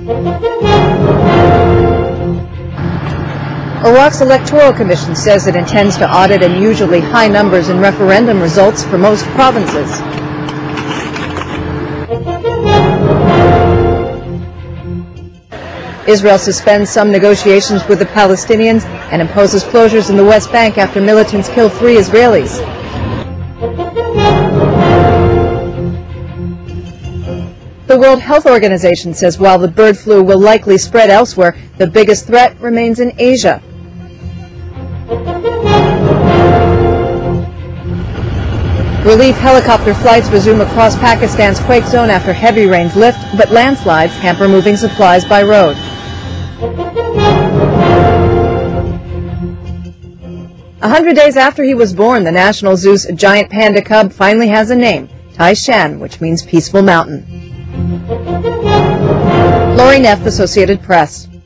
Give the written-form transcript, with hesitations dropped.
Iraq's Electoral Commission says it intends to audit unusually high numbers in referendum results for most provinces. Israel suspends some negotiations with the Palestinians and imposes closures in the West Bank after militants kill 3 Israelis. The World Health Organization says while the bird flu will likely spread elsewhere, the biggest threat remains in Asia. Relief helicopter flights resume across Pakistan's quake zone after heavy rains lift, but landslides hamper moving supplies by road. 100 days after he was born, the National Zoo's giant panda cub finally has a name, Tai Shan, which means peaceful mountain. Lori Neff, Associated Press.